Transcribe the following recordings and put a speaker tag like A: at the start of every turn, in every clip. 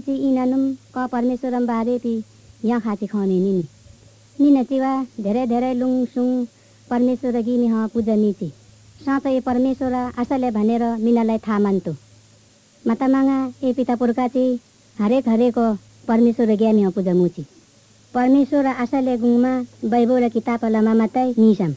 A: ची इनानुम क परमेश्वरम बारे ती यहाँ खाची खाने नि नचिवा धेरै लुङसुङ परमेश्वर गिनी ह पूजनी ची साँचो ए परमेश्वर असले भनेर मिनालाई थाहा मान्तो मातामाङा ए पिता पुर्खाची हरेक परमेश्वर ज्ञानी ह पूजा मुची परमेश्वर असले गुङमा बाइबल र किताबलामा मात्रै निसम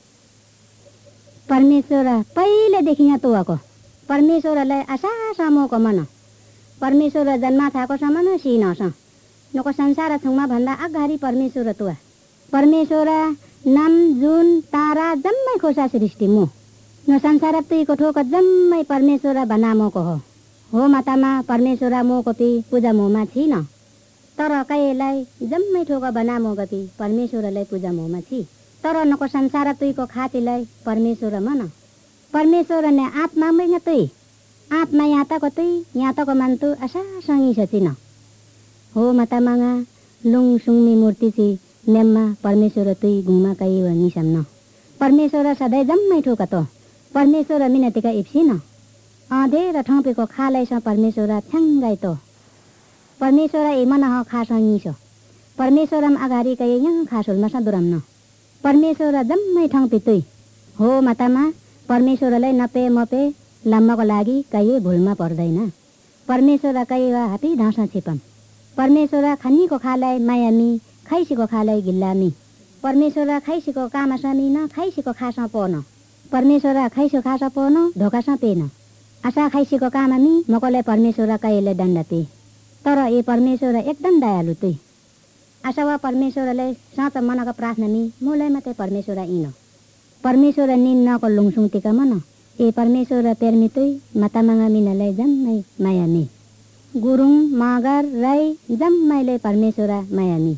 A: परमेश्वर पहिलेदेखि यहाँ तोको परमेश्वरलाई आशा समूहको मन परमेश्वर जन्मा थाको समान सिनस नको संसार छौमा भन्दा अगाडि परमेश्वर तुवा परमेश्वर नाम जुन तारा जम्मै खोसा सृष्टि मु न संसार तुइको ठोक जम्मै परमेश्वर बनामोको हो मातामा परमेश्वर मोको पि पूजा मोमा छिन तर कयलाई जम्मै ठोक बनामो गति परमेश्वरलाई पूजा मोमा छि तर नको संसार तुइको खातिलाई परमेश्वर मन परमेश्वर ने आत्मा मै तुइ आत्मा यहाँ तक मान्तु आशा सँगी सचिन हो मातामाङा लुङ सुङमी मूर्ति छि नेममा परमेश्वर तुइ गुङमा कई निसम न परमेश्वर सधैँ जम्मै ठोक त परमेश्वर मिनतिका इप्सिन अँधेर ठौपेको खालैस परमेश्वर छ्याङ्गाइ त परमेश्वर ए मन ह खासँगी छ परमेश्वरम अगाडि कई यहाँ खासोलमा सदुरम न परमेश्वर जम्मै ठौपे तुइ हो मातामा परमेश्वरलाई नपे मपे लम्मको लागि कहीँ भुलमा पर्दैन परमेश्वर कहीँ वा हापी ढाँसा छिपम परमेश्वर खनीको खालाई मायामी खैसीको खालाई गिल्लामी परमेश्वर खैसीको कामासामी न खैसीको खासा पोन परमेश्वर खैसो खासा पोन धोकासा पेन आशा खैसीको कामामी मकोलाई परमेश्वर कहीँले दण्ड पे तर ए परमेश्वर एकदम दयालु तुइ आशा वा परमेश्वरलाई साँचो मनका प्रार्थनामी मोलाई मात्रै परमेश्वर इन परमेश्वर निन नको लुङसुङतिका मन ए परमेश्वर पेर्मी तुइ मातामाङा मिनालाई जम्मै मायामी गुरुङ मगर राई जम्मैले परमेश्वर मायामी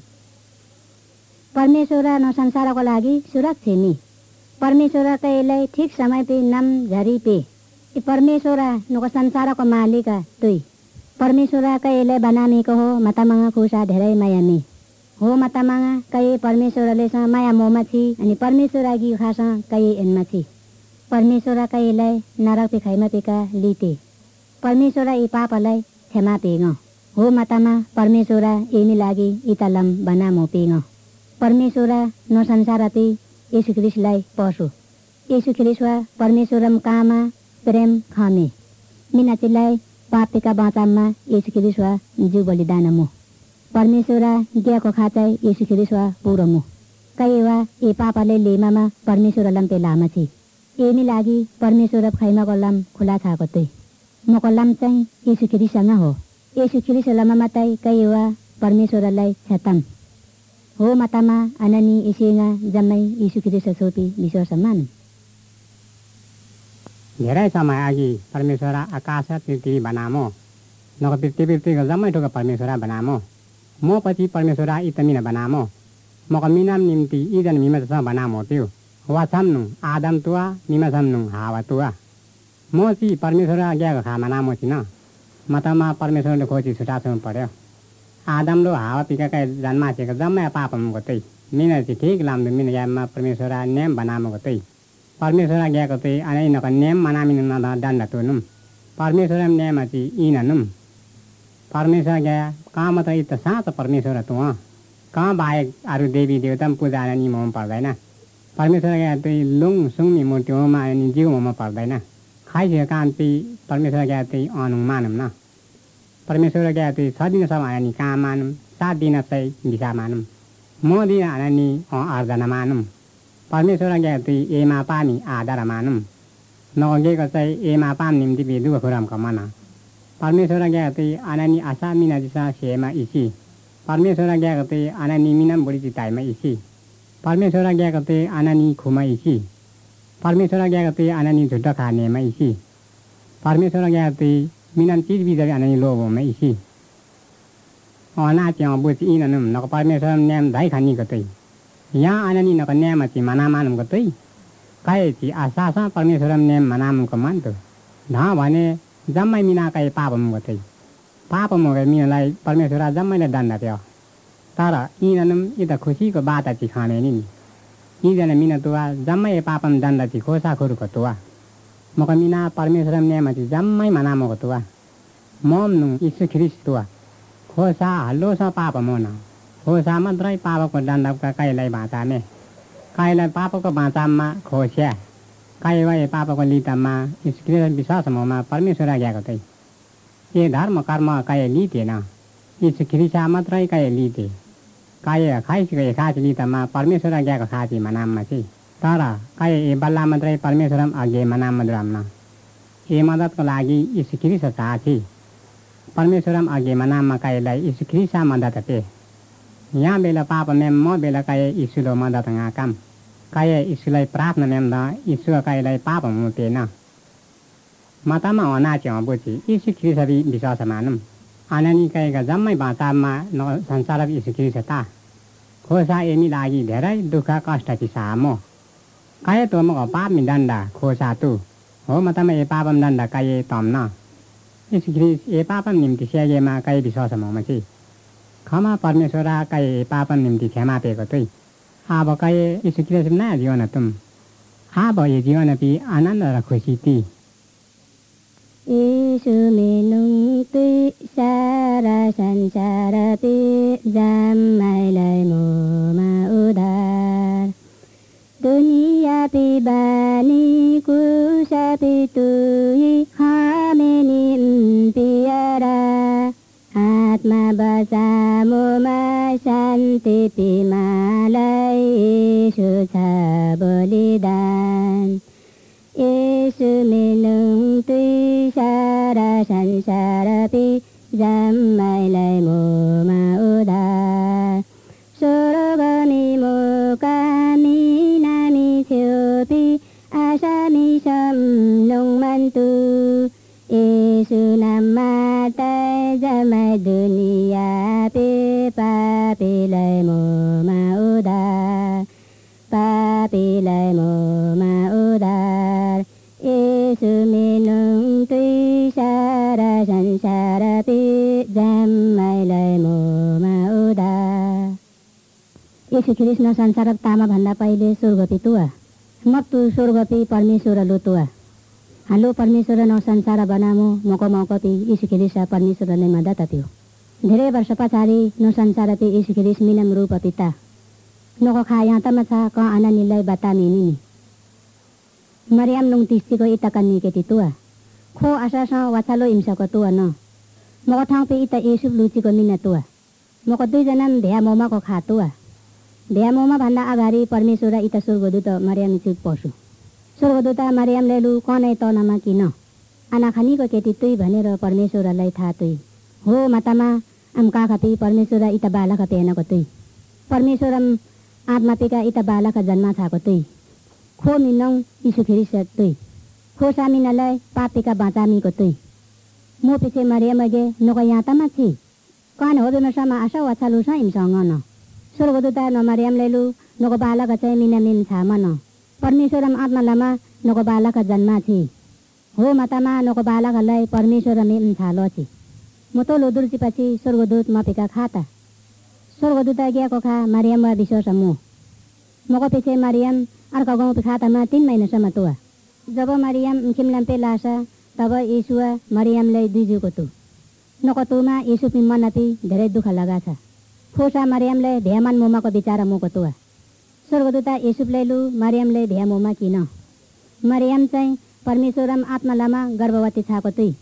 A: परमेश्वर न संसारको लागि सुरक्षिमी परमेश्वर कयलाई ठिक समय पे नाम झरी पे ए परमेश्वर नको संसारको मालिका तुइ परमेश्वर कयलाई बनामेको हो मातामाङा खुसा धेरै मायामी हो मातामाङा कय परमेश्वरले माया मोमा छि अनि परमेश्वर आगि खासा कय एनमा छि परमेश्वर कयलाई नरक पे खाइमा पेका लिते परमेश्वर ए पापलाई क्षमा पेङ हो मातामा परमेश्वर एनी लागि इतालम बनामो पेङ परमेश्वर न संसार पे येशू ख्रिस्टलाई पसो येशू ख्रिस्ट परमेश्वरम कामा प्रेम खामे मिनाचिलाई पापेका बाँचाममा येशू ख्रिस्ट जीव बलिदानमो परमेश्वर ज्ञाको खाचाइ येशू ख्रिस्ट पुरमो कयवा ए पापाले लेमामा परमेश्वर लम्पे लामा छि एनी लागि परमेश्वर खैमाको लाम खुला छाको तुइ मको लाम चाहिँ येशू ख्रिस्टसँग हो येशू ख्रिस्ट लमा मात्रै कयवा परमेश्वरलाई छतम हो मातामा अननी इसेगा जम्मै येशू ख्रिस्ट सोपी विश्वास मान
B: धेरै समय अघि परमेश्वर आकाश पृथ्वी बनामो नको पृथ्वीको जम्मै ठोक परमेश्वर बनामो म पछि परमेश्वर इतमिन बनामो मको मिनाम निम्ति इजन मिमसँग बनामो त्यो वा छम्नु आदम तुवा मिमा छम्नु हावा तुवा म ची परमेश्वर ज्ञाको खा मनामो छिन मतमा परमेश्वरले खोजी छुटाछुनु पर्यो आदम र हावा पिकाका जन्मासेको जम्मै पापम गतै मिना चाहिँ ठिक लाम्दो मिना याममा परमेश्वर नेम बनामो गतै परमेश्वर ज्ञाको चाहिँ अनै नक नेम मनामिनु न दण्ड तुनुम परमेश्वर नेम चाहिँ इननुम परमेश्वर ज्ञा कहाँ मात्र इत साँचो परमेश्वर तुवा कहाँ बाहेक अरू देवी देवता पूजा नि मोम पर्दैन परमेश्वर ज्ञा चाहिँ लुङ सुङमी मूर्ति होमा अनि जिउ मोमा पर्दैन खाइसकेको काम चाहिँ परमेश्वर ज्ञा चाहिँ अनुङ मानौँ न परमेश्वर ज्ञा चाहिँ 6 दिनसम्म अनि कहाँ मानौँ 7 दिन चाहिँ भिसा मानौँ म दिन अनि अर्जना मानौँ परमेश्वर ज्ञा चाहिँ एमा पानी आधार मानौँ नगेको चाहिँ एमा पाम निम्ति बेदुको खुरामको मन परमेश्वर ज्ञा चाहिँ अनानी आशा मिना दिशा सेमा इसी परमेश्वर ज्ञाको चाहिँ अनानी मिनाम बुढी चिताइमा इसी परमेश्वर ज्ञाको चाहिँ अनानी खुमा इसी परमेश्वर ज्ञाको चाहिँ अनानी झुट्टा खानेमा इसी परमेश्वर ज्ञाको चाहिँ मिनाम चिज बिजरी अनानी लोभोमा इसी नाच्य बुझ इननुम नक परमेश्वर न्याम धाइ खानीको चाहिँ यहाँ अनानी नक न्याम चाहिँ मना मानुको चाहिँ कहे चाहिँ आशा परमेश्वर न्याम मनामुको मान्थ्यो ढ भने जम्मै मिनाकै पापमुको चाहिँ पापमुको मिनालाई परमेश्वर जम्मैले दण्ड थियो तर यिननुम यी त खुसीको बाटा चाहिँ खाने नि यीजना मिना तुवा जम्मै पापम दण्ड चाहिँ खोसा खुरुको तुवा मक मिना परमेश्वर न्याम चाहिँ जम्मै मनामुको तुवा मम्नु यीशु ख्रिस्ट तुवा खोसा हल्लो पाप मोन खोसा मात्रै पापको दण्डका कहीलाई बाँचाने कहीलाई पापको बाँचामा खोस्या कहीँ भए पापको लितामा स्कृत विश्वास मोमा परमेश्वर गएको तै ए धर्म कर्म कहीँ लितेन स्कृसा मात्रै कहीँ लिते कहीँ खाइसके खास लितामा परमेश्वर गएको खाँची मनाममा चाहिँ तर कहीँ ए बल्ला मात्रै परमेश्वर अघि मनाममा दुराम्न ए मद्दतको लागि स्कृत चाहची परमेश्वरम अघि मनाममा कहीलाई स्कृसा मद्दत पे यहाँ बेला पाप मेम म बेला कहीँ यीशुलो मद्दत काम कहीँ यीशुलाई प्रार्थना मेम द यीशु कहीलाई पाप मुतेन मतमा अनाचे बुझी यीशु ख्रिसरी विश्वास मानौँ अनानी कहीँका जम्मै बाँचामा संसार यीशु ख्रिस ता खोसा एमी लागि धेरै दुःख कष्ट पिसामो कहीँ तो म पाप मि दण्ड खोसा तु हो मतमा ए पापम दण्ड कहीँ तम न यीशु ख्रिस ए पापम निम्ति स्यागेमा कहीँ विश्वास मची क्षमा परमेश्वर कहीँ पापम निम्ति क्षमा पेको तुई अब कहीँ यीशु ख्रिस नयाँ जीवन तुम अब ये जीवन पि आनन्द र खुसी ती
A: यीशु मिनुङति सारा संसार पे जम्मैलाई मोमा उधार दुनिया पे बानी कुसा पे तुई खामेनी पियारा आत्मा बचा मोमा शान्ति पे मालाई यीशु छ बलिदान यीशु मिनुङति सारा संसार पे जम्मैलाई मोमा उधार स्वर्गमी मोकामी नामी छेउपी आशामी सम्लुङमन्तु यीशु नाममा तै जम्मै दुनिया पे पापीलाई मोमा उधार पापीलाई मोमा उधार यीशु मिनुङति सारा संसार पे जम्मैलाई मोमा उधार यीशु ख्रिस्ट संसार तामा भन्दा पहिले स्वर्गपी तुवा मत्तु स्वर्गपी परमेश्वर लो तुवा हालो परमेश्वर न संसार बनामो मको मौकपी यीशु ख्रिस्ट परमेश्वरले मद्दत पियो धेरै वर्ष पछाडि न संसार पे यीशु ख्रिस्ट मिनम रूप पिता नको खा यहाँ तमा छ क आननीलाई बतामिनी मरियम नुङ तिस्तीको इतकन्नी केटी तुवा खो आशासँग वाछालो इम्सको तुवा न मको ठाउँ पे इता येसु लुचीको मिना तुवा मको दुईजना भ्या मोमाको खा तुवा भ्या मोमा भन्दा अगाडि परमेश्वर इता स्वर्गदूत मरियम चुप पसु स्वर्गदूत मरियमले लु कनै तनमा किन आना खानीको केटी तुई भनेर परमेश्वरलाई थाहा तुई हो मातामा आम काखपी परमेश्वर इता बालक पेनको तुई परमेश्वरम आत्मा पिका इता बालक जन्मा थाको तुई खो मिनौ यीशु ख्रिस्ट तुई खो सामिनालाई पापिका बाँचामीको तुई मो पछि मरियम गे नको यहाँ तमा छि कन हो बेमसमा आशा वाछालु छ इमसँग न स्वर्गदूत न मरियमले लु नको बालक चाहिँ मिना मिन छ मन परमेश्वरम आत्मा लमा नको बालक जन्मा छि हो मातामा नको बालकलाई परमेश्वर मिन थालो छि म तो लोदुर्ची पछि स्वर्गदूत मपिका खाता स्वर्गदूत गएको खा मरियम विश्वास मो मको पछि मरियम अर्को गाउँ पे खातामा 3 महिनासम्म तुवा जब मरियम खिमलाम पे लासा तब यीशुआ मरियमलाई दुईजुको तु नको तुमा यीशु पि मनपि धेरै दुःख लगा छ खोसा मरियमले भ्यामान मोमाको विचार मोको तुवा स्वर्गदूत यीशुले लु मरियमले भ्या मोमा किन मरियम चाहिँ परमेश्वरम आत्मा लामा गर्भवती छाको तुई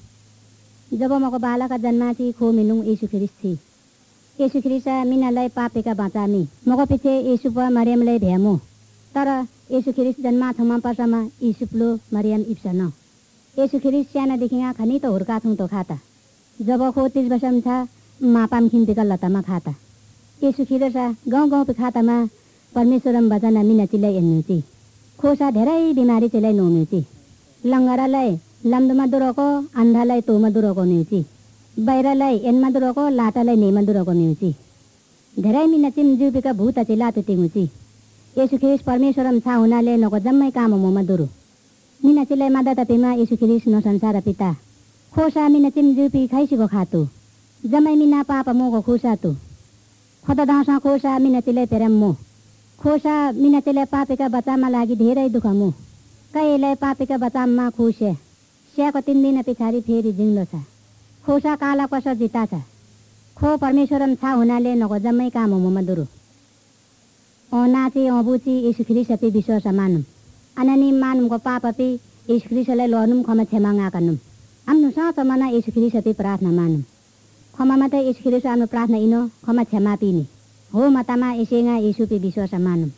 A: जब मको बालक जन्मा छि खो मिनुङ यीशु ख्रिस्ट छि यीशु ख्रिस्ट मिनालाई पापेका बाँचामी मको पछि यीशु प मरियमले भ्यामो तर यीशु ख्रिस्ट जन्मा थमा पर्समा यीशुलो मरियम इप्सन यीशु ख्रिस्ट सानादेखि खनी त हुर्का थुङ तो खाता जब खो 30 वर्षम छ मापाम खिम्पिका लतामा खाता यीशु ख्रिस्ट गाउँ गाउँ पे खातामा परमेश्वरम वचन मिना चिलाई एन्नुची खोसा धेरै बिमारी चिलाई नोमुची लङ्गरालाई लम्दुमा दुरोको अन्धालाई तोमा दुरोको न्युची बाहिरलाई एनमा दुरोको लाटालाई नेमा दुरोको न्युची धेरै मिना चिम जुपिका भूत चिला तुतिमुची यीशु ख्रिस्ट परमेश्वरम छा हुनाले नको जम्मै काम मोमा दुरु मिना चिलाई मद्दत पिमा यीशु ख्रिस्ट न संसार पिता खोसा मिना चिम जुपी खाइसिको खातु जम्मै मिना पाप मोको खुसा तु खत दासा खोसा मिना चिलाई पेरम मो खोसा मिना चिलाई पापेका बच्चामा लागि धेरै दुःख मो कहिलेलाई पापेका बच्चामा खुसे स्याको 3 दिन पछाडि फेरि जिउँदो छ खोसा काला कसर जिता छ खो परमेश्वरम छा हुनाले नको जम्मै काम हो मदुरु नाचे बुची यीशु ख्रीष्टपि विश्वास मानुम अननी मानुमको पापपि यीशु ख्रीष्टलाई लर्नुम खमा क्षमा गाकनुम आम्नु साँचो मना यीशु ख्रीष्टपि प्रार्थना मानुम खमा मात्रै यीशु ख्रीष्ट आम्नु प्रार्थना इनो खमा क्षमा पिनी हो मतामा यसैगा यीशुपि विश्वास मानुम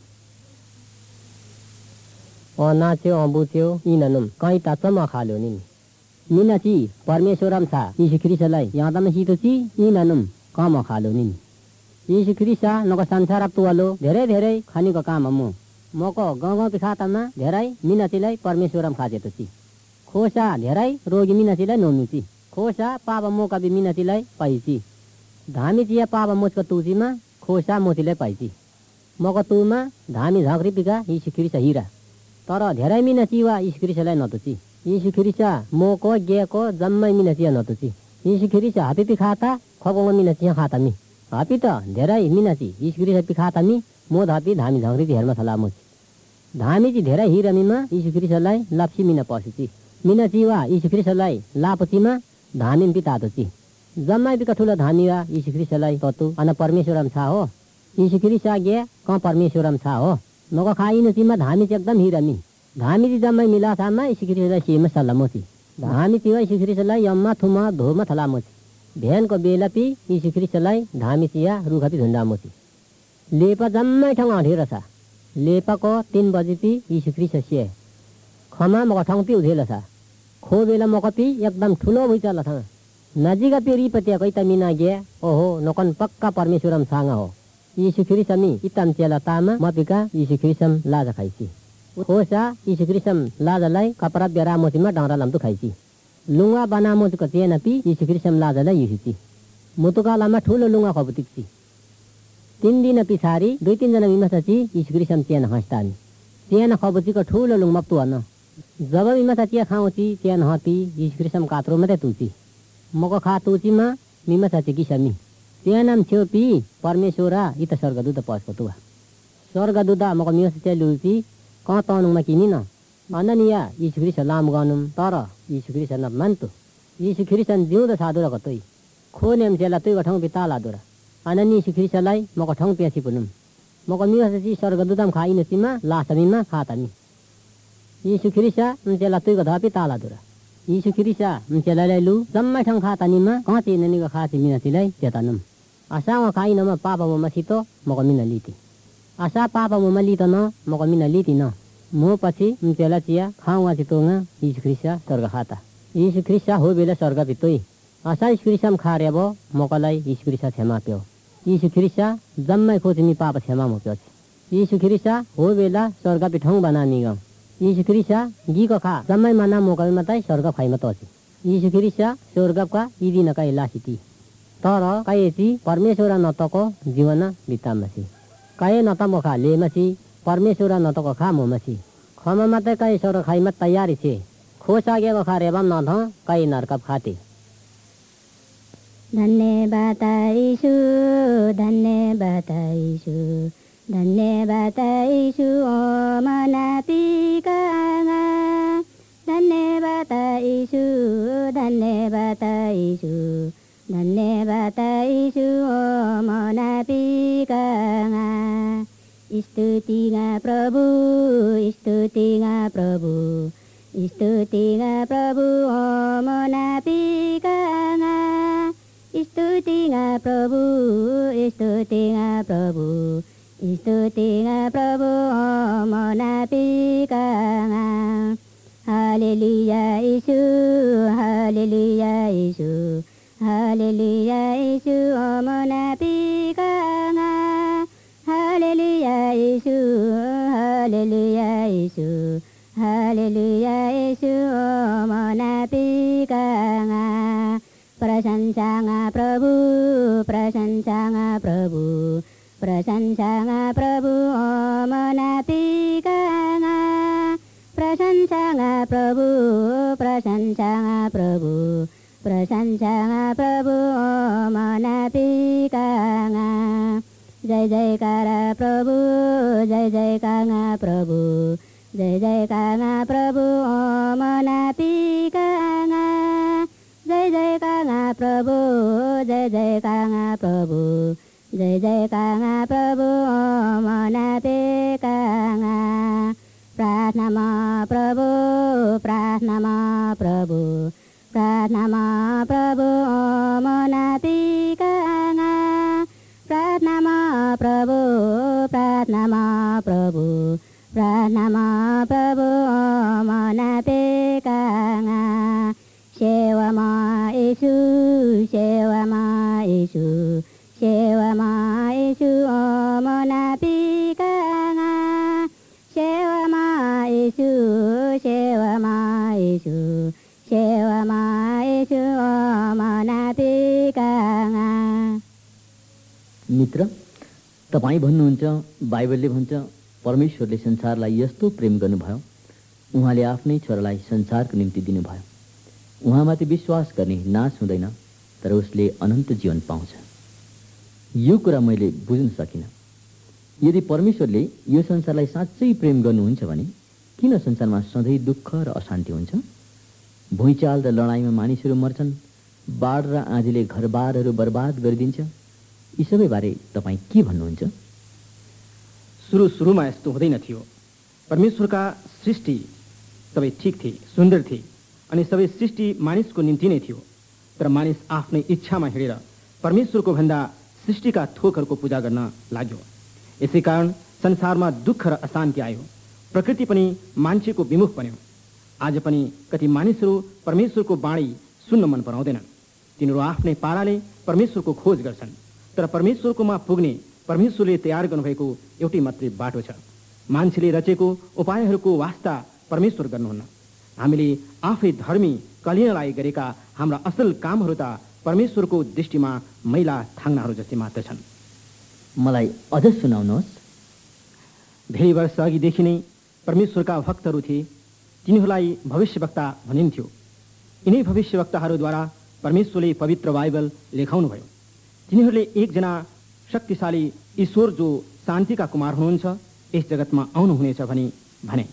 C: नाच्यो बुच्यो इननुम कहीँ ताचमा खाल्यो नि मिनाची परमेश्वरम छा यीशु ख्रीष्टलाई यादमा सितोची इननुम कम खाल्यो नि यीशु ख्रीष्ट नको संसार तुवालो धेरै धेरै खानीको काम मो मको गाउँ गाउँ पिखातामा धेरै मिनाचीलाई परमेश्वरम खाजेतोची खोसा धेरै रोगी मिनाचीलाई नोमुची खोसा पाप मोका बि मिनाचीलाई पाइची धामी चिया पाप मोचको तुचीमा खोसा मोचीलाई पाइची मको तुमा धामी झाँक्री पिका यीशु ख्रीष्ट हिरा तर धेरै मिनाची वा यीशु ख्रीष्टलाई नतुची यीशु ख्रीष्ट मोको गेको जम्मै मिनाचिया नतुची यीशु ख्रीष्ट हापी पिखाता खगोङो मिनाचिया खातामी हापी त धेरै मिनाची यीशु ख्रीष्ट पिखातामी मो धापी धामी झाँक्री हेर्मा थलामुची धामीची धेरै हिरमीमा यीशु ख्रीष्टलाई लाप्सी मिना पसेची मिनाची वा यीशु ख्रीष्टलाई लापचीमा धामी पितातोची जम्मै पिका ठुलो धामी वा यीशु ख्रीष्टलाई ततु अन परमेश्वरम छा हो यीशु ख्रीष्ट गे क परमेश्वरम छा हो नको खाइनुचीमा धामी चाहिँ एकदम हिरमी धामी चाहिँ जम्मै मिलाथामा यीशु ख्रीष्टलाई सीमा सल्लामोची धामी चाहिँ यीशु ख्रीष्टलाई यम्मा थुमा धोमा थलामोची भेनको बेलापि यीशु ख्रीष्टलाई धामी चिया रुखपि झुन्डामोची लेपा जम्मै ठाउँ अँधेरो छ लेपाको 3 बजेपि यीशु ख्रीष्ट सिए खमा मको ठाउँ पि उधेलो छ खो बेला मको पि एकदम ठुलो भइचल छ नजिक पि रिपतियाको इता मिना गे ओहो नकन पक्का परमेश्वरम सांग हो यीशु ख्रीष्टमी इतम चेला तामा मपिका यीशु ख्रीष्टम लाजा खाइसी खोसा यीशु ख्रीष्टम लाजालाई कपडा बेरा मोचीमा डाँडा लाम्तु खाइसी लुङ्गा बना मोचको चेना पि यीशु ख्रीष्टम लाजालाई युसी मुतुका लामा ठुलो लुङ्गा खबुतिक्सी 3 दिन पछाडि 2-3 जना मिमासाची यीशु ख्रीष्टम चेना हस्तानी चेना खबुचीको ठुलो लुङ्गा तुअन जब मिमासा चिया खाउँची चेन हती यीशु ख्रीष्टम कात्रो मात्रै तुची मको खा तुचीमा मिमासाची किसमी चेनाम छेउ पि परमेश्वरा इत स्वर्गदूत पस्को तुवा स्वर्गदूत मको मिमासा चाहिँ लुची क तनुमा किनी न अननिया यीशु ख्रीष्ट लाम गनुम तर यीशु ख्रीष्ट न मान्तु यीशु ख्रीष्ट जिउँदो साधुरा कतै खो नेम चेला तुइको ठाउँ बिताला दुरा अननि यीशु ख्रीष्टलाई मको ठाउँ प्यासी पुनुम मको मिमासा चाहिँ स्वर्गदूतम खाइनुचीमा लासमीमा खातामी यीशु ख्रीष्ट चेला तुइको धपि ताला दुरा यीशु ख्रीष्ट चेलालाई लु जम्मै ठाउँ खातानीमा कति ननिको खाती मिनाचीलाई चेतानुम आसामा खाइनमा पापा मोमा सितो मको मिना लिती आशा पापा मोमा लित न मको मिना लिती न मो पछि चेला चिया खाउँ चितोङा यीशु ख्रीष्ट स्वर्ग खाता यीशु ख्रीष्ट हो बेला स्वर्ग पितोइ आशा यीशु ख्रीष्टम खार्याब मकलाई यीशु ख्रीष्ट क्षमा प्यो यीशु ख्रीष्ट जम्मै खोजिमी पाप क्षमा मो प्यो यीशु ख्रीष्ट हो बेला स्वर्ग पिठाउँ बनानी ग यीशु ख्रीष्ट गीको खा जम्मै मना मोकल मात्रै स्वर्ग खाइमा तछि यीशु ख्रीष्ट स्वर्गका यदि नकाइ लासिती तर कायची परमेश्वर नतको जीवन बितामसी काय नत मोखा लेमसी परमेश्वर नतको खा मोमसी खमा मात्रै काई स्वर्ग खाइमा तयारी छे खोसागेको खा रेबम नथ काई नरकप खाते
A: धन्यवाद यीशु धन्यवाद यीशु धन्यवाद यीशु ओ मना पिकाङा धन्यवाद यीशु धन्यवाद यीशु धन्यवाद यीशु ओ मना पिकाङा स्तुतिगा प्रभु स्तुतिगा प्रभु स्तुतिगा प्रभु ओ मना पिकाङा स्तुतिगा प्रभु स्तुतिगा प्रभु स्तुतिगा प्रभु ओ मना पिकाङा हालेलुया यीशु हालेलुया यीशु हालेलुया यीशु ओ मना पिकाङा हालेलुया यीशु हालेलुया यीशु हालेलुया यीशु ओ मना पिकाङा प्रशंसाङा प्रभु प्रशंसाङा प्रभु प्रशंसाङा प्रभु ओ मना पिकाङा प्रशंसाङा प्रभु प्रशंसाङा प्रभु प्रशंसाङा प्रभु ओ मना पिकाङा जय जयकार प्रभु जय जयकाङा प्रभु जय जयकाङा प्रभु ओ मना पिकाङा जय जयकाङा प्रभु जय जय जयकार प्रभु जय जयकार प्रभु मनापेका प्रार्थनामा प्रभु प्रार्थनामा प्रभु प्रार्थनामा प्रभु मनापेका प्रार्थनामा प्रभु प्रार्थनामा प्रभु प्रार्थनामा प्रभु मनापेका सेवामा येशू सेवामा येशू सेवामा येशू मनापेका सेवामा येशू सेवामा येशू सेवामा येशू मनापेका।
D: मित्र, तपाईँ भन्नुहुन्छ बाइबलले भन्छ परमेश्वरले संसारलाई यस्तो प्रेम गर्नुभयो, उहाँले आफ्नै छोरालाई संसारको निम्ति दिनुभयो। उहाँमाथि विश्वास गर्ने नाश हुँदैन, तर उसले अनन्त जीवन पाउँछ। यो कुरा मैले बुझ्न सकिनँ। यदि परमेश्वरले यो संसारलाई साँच्चै प्रेम गर्नुहुन्छ भने किन संसारमा सधैँ दुःख र अशान्ति हुन्छ? भुइँचाल र लडाइँमा मानिसहरू मर्छन्, बाढ र आँधीले घरबारहरू बर्बाद गरिदिन्छ। यी सबै बारे तपाईँ के भन्नुहुन्छ?
E: सुरुमा यस्तो हुँदैन थियो। परमेश्वरका सृष्टि सबै ठिक थिए, सुन्दर थिए अनि सबै सृष्टि मानिसको निम्ति नै थियो। तर मानिस आफ्नै इच्छामा हिँडेर परमेश्वरको भन्दा सृष्टिका थोकहरूको पूजा गर्न लाग्यो। यसै कारण संसारमा दुःख र अशान्ति आयो। प्रकृति पनि मान्छेको विमुख बन्यो। आज पनि कति मानिसहरू परमेश्वरको बाणी सुन्न मन पराउँदैनन्। तिनीहरू आफ्नै पाराले परमेश्वरको खोज गर्छन्, तर परमेश्वरकोमा पुग्ने परमेश्वरले तयार गर्नुभएको एउटै मात्रै बाटो छ। मान्छेले रचेको उपायहरूको वास्ता परमेश्वर गर्नुहुन्न। हामीले आफै धर्मी कलिनलाई गरेका हाम्रा असल कामहरू त परमेश्वरको दृष्टिमा मैला थाङ्नाहरू जस्तै मात्र छन्।
D: मलाई अझ सुनाउनुहोस्।
E: धेरै वर्ष अघिदेखि नै परमेश्वरका भक्तहरू थिए। तिनीहरूलाई भविष्यवक्ता भनिन्थ्यो। यिनै भविष्यवक्ताहरूद्वारा परमेश्वरले पवित्र बाइबल लेखाउनुभयो। तिनीहरूले एकजना शक्तिशाली ईश्वर जो शान्तिका कुमार हुनुहुन्छ यस जगतमा आउनुहुनेछ भनी भने,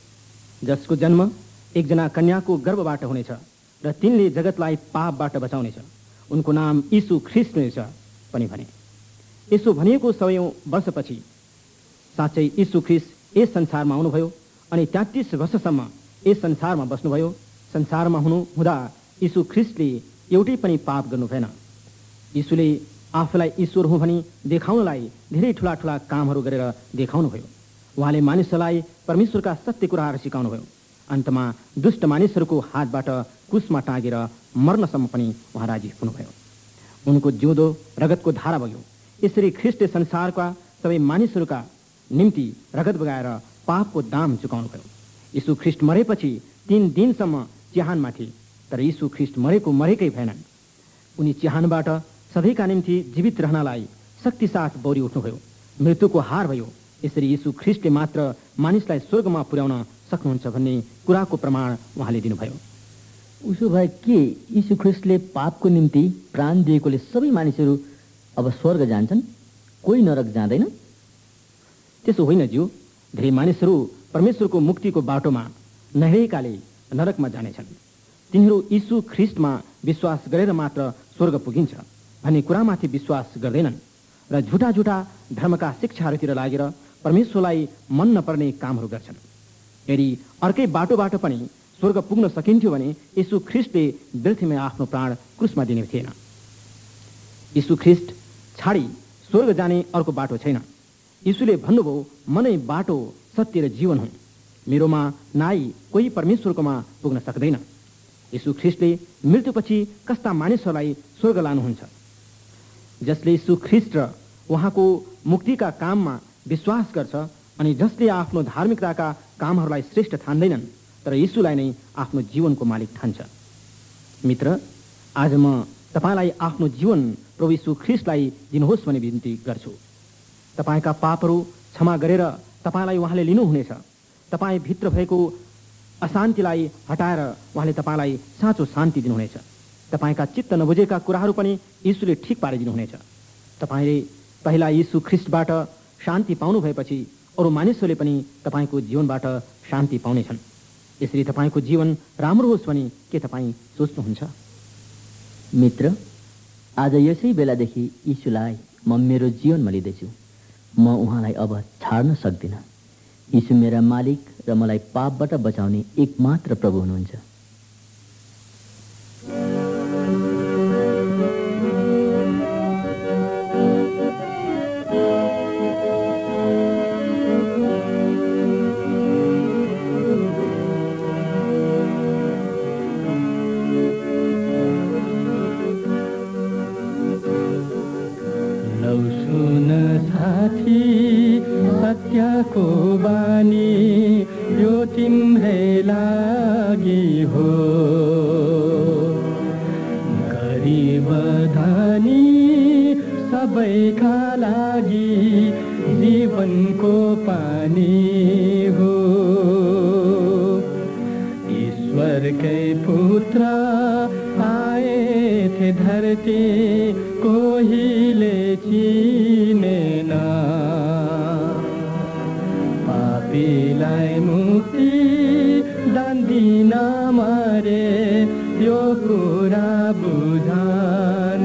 E: जसको जन्म एकजना कन्याको गर्भबाट हुनेछ र तिनले जगतलाई पापबाट बचाउनेछ। उनको नाम यीशु ख्रिस्ट रहेछ पनि भने। यसो भनिएको 100औं वर्षपछि साँच्चै यीशु ख्रिस्ट यस संसारमा आउनुभयो अनि 33 वर्षसम्म यस संसारमा बस्नुभयो। संसारमा हुँदा यीशु ख्रिस्टले एउटै पनि पाप गर्नु भएन। यीशुले आफूलाई ईश्वर हुँ भनी देखाउनलाई धेरै ठुला ठुला कामहरू गरेर देखाउनुभयो। उहाँले मानिसहरूलाई परमेश्वरका सत्य कुराहरू सिकाउनुभयो। अन्तमा दुष्ट मानिसहरूको हातबाट क्रुसमा टाँगेर मर्नसम्म पनि उहाँ राजी हुनुभयो। उनको जिउँदो रगतको धारा बग्यो। यसरी ख्रिस्टले संसारका सबै मानिसहरूका निम्ति रगत बगाएर पापको दाम चुकाउनुभयो। यीशु ख्रिस्ट मरेपछि 3 दिनसम्म चिहानमा थिए, तर यीशु ख्रिस्ट मरेकै भएनन्। उनी चिहानबाट सधैँका निम्ति जीवित रहनलाई शक्तिसाथ बौरी उठ्नुभयो। मृत्युको हार भयो। यसरी यीशु ख्रिस्टले मात्र मानिसलाई स्वर्गमा पुर्याउन सक्नुहुन्छ भन्ने कुराको प्रमाण उहाँले दिनुभयो।
D: उसो भए के यीशु ख्रिस्टले पापको निम्ति प्राण दिएकोले सबै मानिसहरू अब स्वर्ग जान्छन्, कोही नरक जाँदैन?
E: त्यसो होइन ज्यू। धेरै मानिसहरू परमेश्वरको मुक्तिको बाटोमा नहिँडेकाले नरकमा जानेछन्। तिनीहरू यीशु ख्रिस्टमा विश्वास गरेर मात्र स्वर्ग पुगिन्छ भन्ने कुरामाथि विश्वास गर्दैनन् र झुटा झुटा धर्मका शिक्षाहरूतिर लागेर परमेश्वरलाई मन नपर्ने कामहरू गर्छन्। यदि अर्कै बाटोबाट पनि स्वर्ग पुग्न सकिन्थ्यो भने यीशु ख्रिस्टले व्यर्थमै आफ्नो प्राण क्रुसमा दिने थिएन। यीशु ख्रिस्ट छाडी स्वर्ग जाने अर्को बाटो छैन। यीशुले भन्नुभयो, म नै बाटो सत्य र जीवन हुँ। मेरोमा नाइ कोही परमेश्वरकोमा पुग्न सक्दैन। यीशु ख्रिस्टले मृत्युपछि कस्ता मानिसहरूलाई स्वर्ग लानुहुन्छ? जसले यीशु ख्रिस्ट र उहाँको मुक्तिका काममा विश्वास गर्छ अनि जसले आफ्नो धार्मिकताका कामहरूलाई श्रेष्ठ ठान्दैनन् तर यीशुलाई नै आफ्नो जीवनको मालिक ठान्छ। मित्र, आज म तपाईलाई आफ्नो जीवन प्रभु यीशु ख्रिस्टलाई दिनुहोस् भन्ने विनती गर्छु। तपाईका पापहरू क्षमा गरेर तपाईलाई उहाँले लिनुहुनेछ। तपाईँ भित्र भएको अशान्तिलाई हटाएर उहाँले तपाईलाई साँचो शान्ति दिनुहुनेछ। तपाईका चित्त नबुझेका कुराहरू पनि यीशुले ठिक पारिदिनुहुनेछ। तपाईले पहिला यीशु ख्रिस्टबाट शान्ति पाउनु भएपछि अरू मानिसहरूले पनि तपाईको जीवनबाट शान्ति पाउनेछन्। यसरी तपाईको जीवन राम्रो होस् भनी के तपाईँ सोच्नुहुन्छ?
D: मित्र, आज यसै बेलादेखि यीशुलाई म मेरो जीवनमा लिँदैछु। म उहाँलाई अब छाड्न सक्दिनँ। यीशु मेरा मालिक र मलाई पापबाट बचाउने एकमात्र प्रभु हुनुहुन्छ।
F: सत्यको बानी यो तिम्रै लागि हो, गरिब धनी सबैका लागि जीवनको पानी हो। ईश्वरकै पुत्र आए थे धरती, कोहीले चिनेन। पापीलाई मुक्ति दान दिन मरे, यो कुरा बुझान।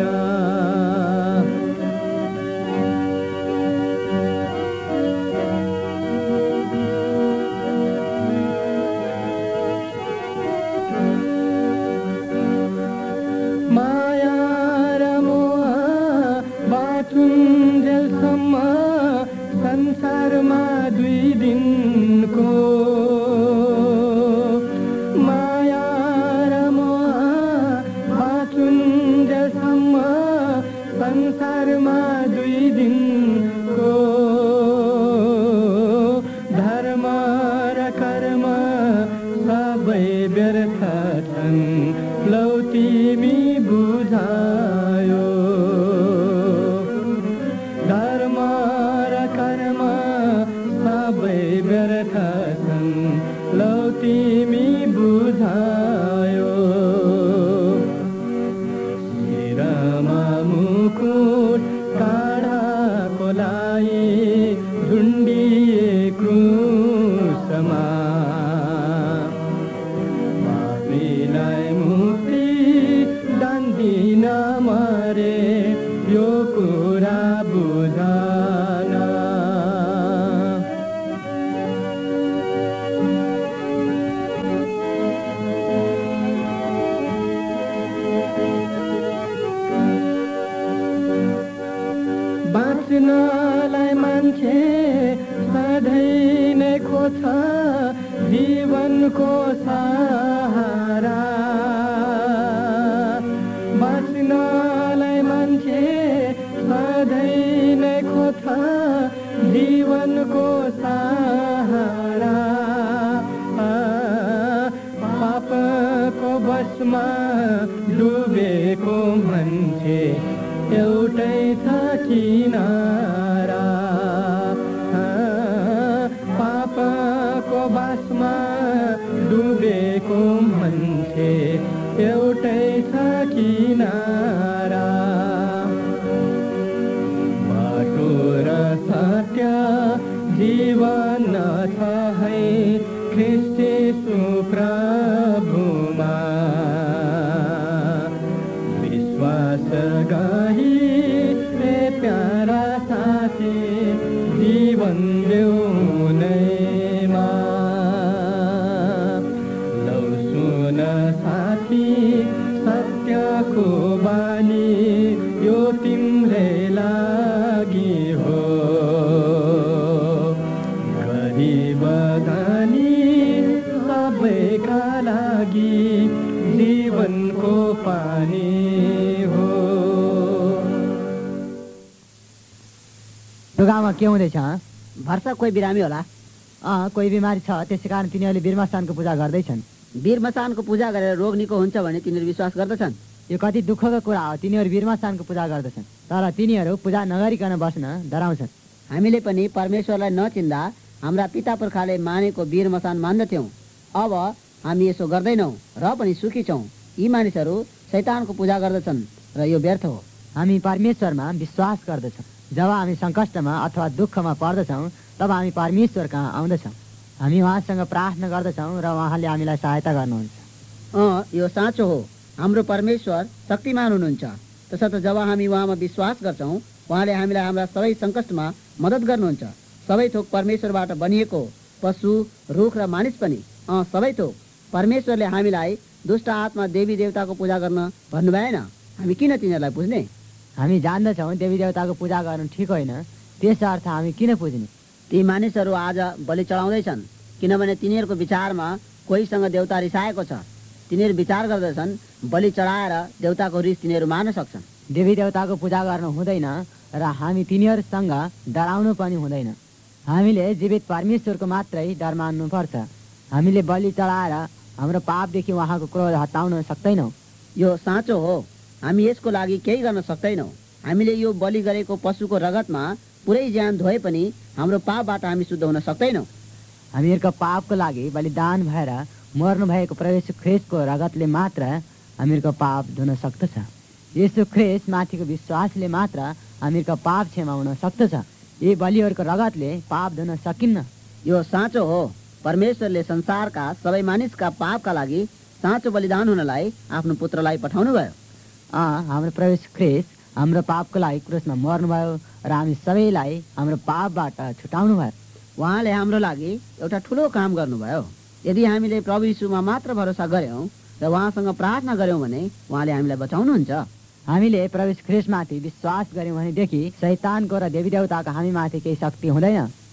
F: माया र मोह बाँचुन्जेलसम्म संसारमा 2 दिनको, माया र मोह बाँचुन्जेलसम्म संसारमा 2 दिनको। धर्म र कर्म सबै व्यर्थ छन्, लौ तिमी बुझायो। धर्म र कर्म सबै व्यर्थ छन्, लौ तिमी बुझायो। शिरमा मुकुट काँडाको लागि झुन्डिए क्रुसमा, पापीलाई मुक्ति दान दिन मरे, यो कुरा बुझान। बाँच्नलाई मान्छे सधैँ नै खोज्छ जीवनको सहारा। बाँच्नलाई मान्छे सधैँ नै खोज्छ जीवनको सहारा। पापको बसमा डुबेको मान्छे एउटै छ किनारा। पापको बासमा डुबेको मान्छे एउटै छ किनारा। बाटो र सत्य जीवन छ है ख्रीष्ट यीशु प्रभुमा। विश्वास गरी प्यारा साथी जीवन देउनैमा। लौ सुन साथी सत्यको बानी, यो तिम्रै लागि हो। गरिब धनी सबैका लागि जीवनको पानी हो।
C: गाउँमा के हुँदैछ?
G: भर्सा कोही बिरामी होला।
C: कोही बिमारी छ, त्यसै कारण तिनीहरूले वीरमसानको पूजा गर्दैछन्।
G: वीरमसानको पूजा गरेर रोग निको हुन्छ भन्ने तिनीहरू विश्वास गर्दछन्।
C: यो कति दुःखको कुरा हो। तिनीहरू वीरमसानको पूजा गर्दछन्, तर तिनीहरू पूजा नगरिकन बस्न डराउँछन्।
G: हामीले पनि परमेश्वरलाई नचिन्दा हाम्रा पिता पुर्खाले मानेको वीरमसान मान्दथ्यौँ। अब हामी यसो गर्दैनौँ र पनि सुखी छौँ। यी मानिसहरू शैतानको पूजा गर्दछन् र यो व्यर्थ हो।
C: हामी परमेश्वरमा विश्वास गर्दछौँ। जब हामी सङ्कष्टमा अथवा दुःखमा पर्दछौँ, तब हामी परमेश्वर कहाँ आउँदछौँ। हामी उहाँसँग प्रार्थना गर्दछौँ र उहाँले हामीलाई सहायता गर्नुहुन्छ।
G: यो साँचो हो। हाम्रो परमेश्वर शक्तिमान हुनुहुन्छ, तसर्थ जब हामी उहाँमा विश्वास गर्छौँ उहाँले हामीलाई हाम्रा सबै सङ्कष्टमा मद्दत गर्नुहुन्छ। सबै थोक परमेश्वरबाट बनिएको पशु, रुख र मानिस पनि सबै थोक परमेश्वरले हामीलाई दुष्ट आत्मा देवी देवताको पूजा गर्न भन्नु भएन। हामी किन तिनीहरूलाई पुज्ने?
C: हामी जान्दछौँ देवी देवताको पूजा गर्नु ठिक होइन, त्यस अर्थ हामी किन पुज्ने?
G: ती मानिसहरू आज बलि चढाउँदैछन् किनभने तिनीहरूको विचारमा कोहीसँग देवता रिसाएको छ। तिनीहरू विचार गर्दछन् बलि चढाएर देवताको रिस तिनीहरू मार्न सक्छन्।
C: देवी देवताको पूजा गर्नु हुँदैन र हामी तिनीहरूसँग डराउनु पनि हुँदैन। हामीले जीवित परमेश्वरको मात्रै डर मान्नुपर्छ। हामीले बलि चढाएर हाम्रो पापदेखि उहाँको क्रोध हटाउन सक्दैनौँ।
G: यो साँचो हो, हामी यसको लागि केही गर्न सक्दैनौँ। हामीले यो बलि गरेको पशुको रगतमा पुरै ज्यान धोए पनि हाम्रो पापबाट हामी शुद्ध हुन सक्दैनौँ।
C: हामीहरूको पापको लागि बलिदान भएर मर्नु भएको प्रभु ख्रीष्टको रगतले मात्र हामीहरूको पाप धुन सक्दछ। यसो ख्रीष्ट माथिको विश्वासले मात्र हामीहरूको पाप क्षमा हुन सक्दछ। यी बलिहरूको रगतले पाप धुन सकिन्न।
G: यो साँचो हो, परमेश्वरले संसारका सबै मानिसका पापका लागि साँचो बलिदान हुनलाई आफ्नो पुत्रलाई पठाउनु भयो।
C: हाम्रो प्रभु ख्रीष्ट हाम्रो पापको लागि क्रुसमा मर्नुभयो र हामी सबैलाई हाम्रो पापबाट छुटाउनु भयो।
G: उहाँले हाम्रो लागि एउटा ठुलो काम गर्नुभयो। यदि हामीले प्रभु यीशुमा मात्र भरोसा गऱ्यौँ र उहाँसँग प्रार्थना गऱ्यौँ भने उहाँले हामीलाई बचाउनुहुन्छ।
C: हामीले प्रभु ख्रीष्टमाथि विश्वास गऱ्यौँ भनेदेखि शैतानको र देवी देवताको हामीमाथि केही शक्ति हुँदैन।